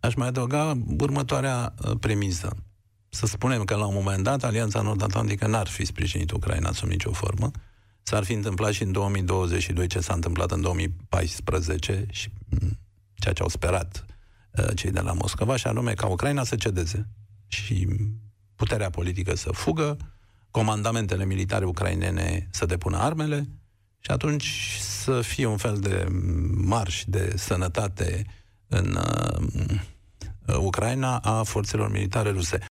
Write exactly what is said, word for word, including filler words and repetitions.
aș mai adăuga următoarea premisă. Să spunem că la un moment dat Alianța Nord-Atlantică n-ar fi sprijinit Ucraina sub nicio formă. S-ar fi întâmplat și în două mii douăzeci și doi ce s-a întâmplat în două mii paisprezece și ceea ce au sperat uh, cei de la Moscova, și anume ca Ucraina să cedeze și puterea politică să fugă, comandamentele militare ucrainene să depună armele și atunci să fie un fel de marș de sănătate în uh, Ucraina a forțelor militare ruse.